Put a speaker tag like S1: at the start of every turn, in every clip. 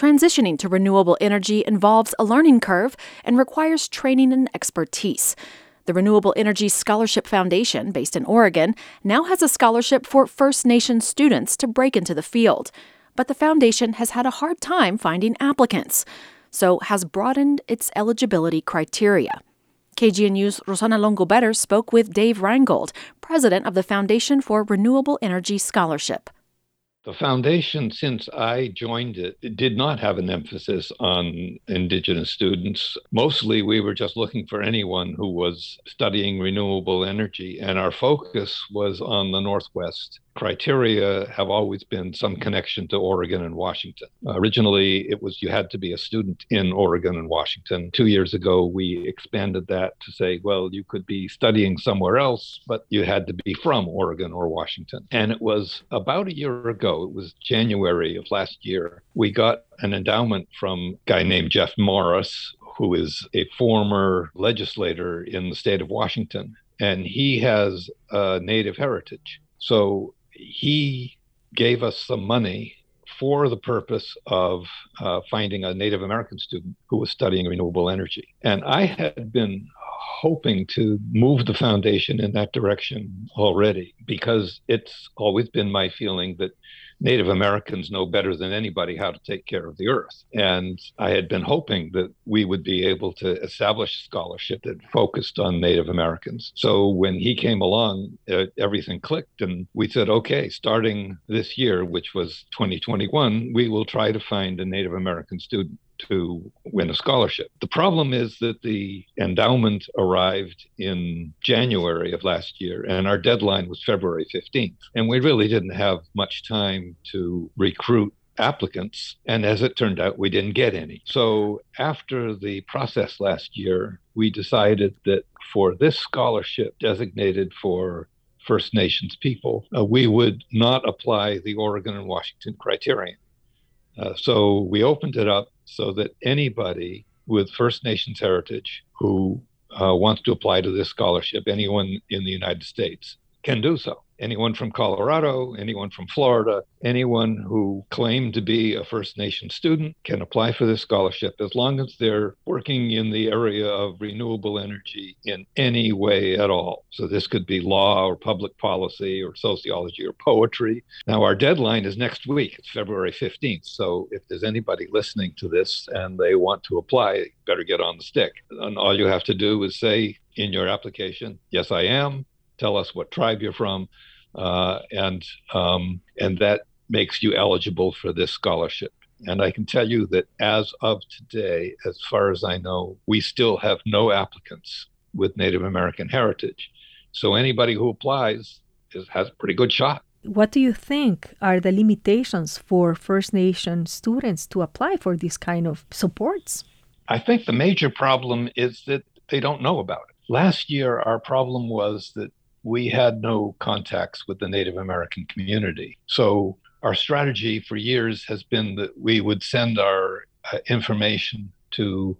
S1: Transitioning to renewable energy involves a learning curve and requires training and expertise. The Renewable Energy Scholarship Foundation, based in Oregon, now has a scholarship for First Nation students to break into the field. But the foundation has had a hard time finding applicants, so has broadened its eligibility criteria. KGNU's Rosana Longobetter spoke with Dave Reingold, president of the Foundation for Renewable Energy Scholarship.
S2: The foundation, since I joined it, did not have an emphasis on Indigenous students. Mostly, we were just looking for anyone who was studying renewable energy, and our focus was on the Northwest. Criteria have always been some connection to Oregon and Washington. Originally, it was you had to be a student in Oregon and Washington. 2 years ago, we expanded that to say, well, you could be studying somewhere else, but you had to be from Oregon or Washington. And it was about a year ago, it was January of last year, we got an endowment from a guy named Jeff Morris, who is a former legislator in the state of Washington, and he has a Native heritage. So he gave us some money for the purpose of finding a Native American student who was studying renewable energy. And I had been hoping to move the foundation in that direction already, because it's always been my feeling that Native Americans know better than anybody how to take care of the earth. And I had been hoping that we would be able to establish a scholarship that focused on Native Americans. So when he came along, everything clicked, and we said, okay, starting this year, which was 2021, we will try to find a Native American student to win a scholarship. The problem is that the endowment arrived in January of last year, and our deadline was February 15th. And we really didn't have much time to recruit applicants. And as it turned out, we didn't get any. So after the process last year, we decided that for this scholarship designated for First Nations people, we would not apply the Oregon and Washington criterion. So we opened it up so that anybody with First Nations heritage who wants to apply to this scholarship, anyone in the United States, can do so. Anyone from Colorado, anyone from Florida, anyone who claimed to be a First Nation student can apply for this scholarship as long as they're working in the area of renewable energy in any way at all. So this could be law or public policy or sociology or poetry. Now, our deadline is next week. It's February 15th. So if there's anybody listening to this and they want to apply, better get on the stick. And all you have to do is say in your application, yes, I am. Tell us what tribe you're from, and that makes you eligible for this scholarship. And I can tell you that as of today, as far as I know, we still have no applicants with Native American heritage. So anybody who applies has a pretty good shot.
S3: What do you think are the limitations for First Nation students to apply for these kind of supports?
S2: I think the major problem is that they don't know about it. Last year, our problem was that we had no contacts with the Native American community. So our strategy for years has been that we would send our information to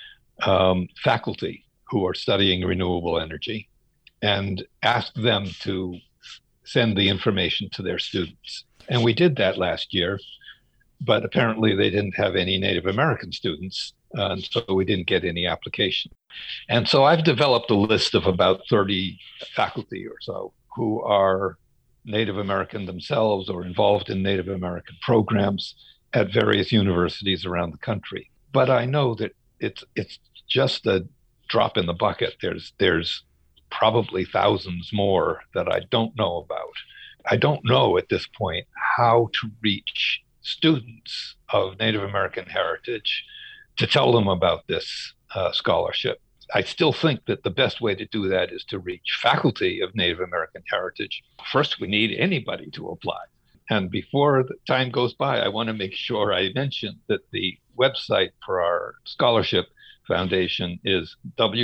S2: faculty who are studying renewable energy and ask them to send the information to their students. And we did that last year, but apparently they didn't have any Native American students, and so we didn't get any application. And so I've developed a list of about 30 faculty or so who are Native American themselves or involved in Native American programs at various universities around the country. But I know that it's just a drop in the bucket. There's probably thousands more that I don't know about. I don't know at this point how to reach students of Native American heritage to tell them about this scholarship. I still think that the best way to do that is to reach faculty of Native American heritage. First, we need anybody to apply. And before the time goes by, I want to make sure I mention that the website for our scholarship foundation is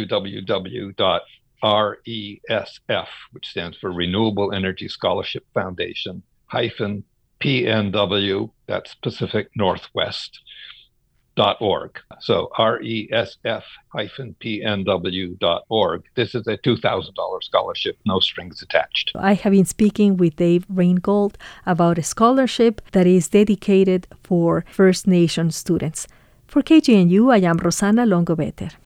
S2: www.RESF, which stands for Renewable Energy Scholarship Foundation, -PNW, that's Pacific Northwest, So resf-pnw.org. This is a $2,000 scholarship, no strings attached.
S3: I have been speaking with Dave Reingold about a scholarship that is dedicated for First Nation students. For KGNU, I am Rosana Longobeter.